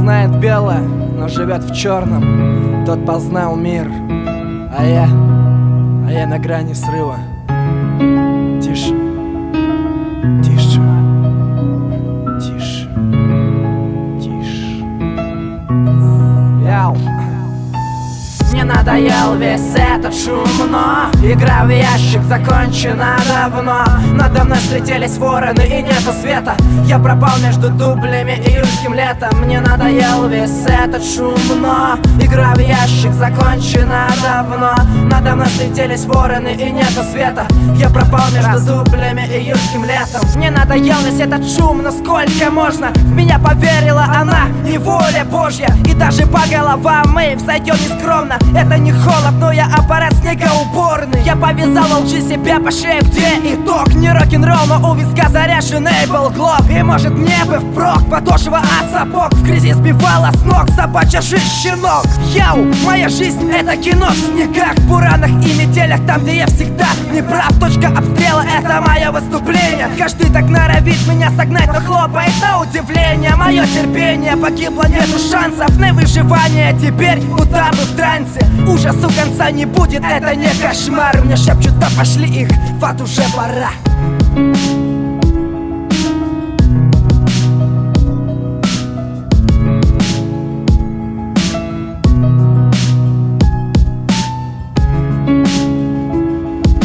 знает белое, но живет в черном, тот познал мир. А я на грани срыва. Тише, тише, тише, тише. Яу. Мне надоел весь этот шум, но игра в ящик закончена давно. Надо мной слетелись вороны и нету света. Я пропал между дублями и июльским летом. Мне надоел весь этот шум, но игра в ящик закончена давно. Надо мной слетелись вороны и нету света. Я пропал между дублями и июльским летом. Мне надоел весь этот шум, но сколько можно? В меня поверила она, не воля Божья. И даже по головам мы взойдем нескромно. Это не холод, но я аппарат снегоуборный. Я повязал во лжи себя по шее, где итог. Не рок-н-ролл, но у виска заряженный был глок. И может мне бы впрок подошва от сапог в грязи сбивала с ног собачья жизнь щенок. Яу, моя жизнь это кино в снегах, буранах и метелях, там где я всегда не прав. Точка обстрела это мое выступление. Каждый так норовит меня согнать, но хлопает на удивление. Мое терпение погибло, нету шансов на выживание. Теперь куда бы в трансе. Ужасу конца не будет, это не кошмар. Мне шепчут, да пошли их, в ад уже пора.